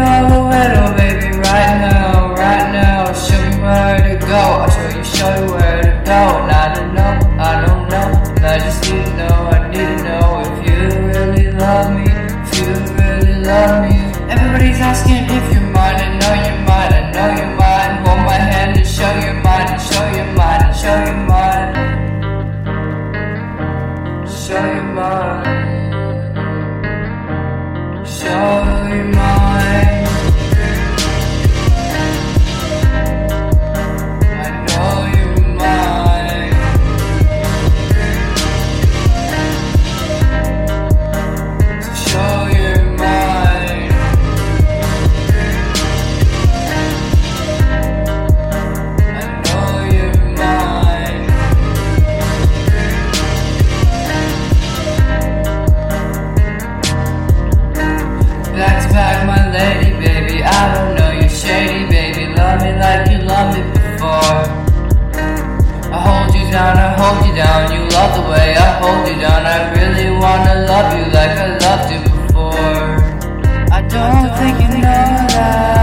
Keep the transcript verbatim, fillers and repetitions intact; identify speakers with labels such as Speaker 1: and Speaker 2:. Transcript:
Speaker 1: all the way, oh baby, right now, right now. Show me where to go, I'll show you, show you where to go. And I don't know, I don't know, and I just need to know, I need to know if you really love me, if you really love me. Everybody's asking if you're mine, I know you're mine, I know you're mine. Hold my hand and show you're mine, and show you're mine, and show you're mine. Show you mine. Show you mine. I know you're mine. So show you mine. I know you're mine. Back to back, my lady, baby. I don't know you're shady, baby. Love me like you loved me before. I hold you down, I hold you down. You love the way I hold you down. I really wanna love you like I loved you before. I don't think you know that.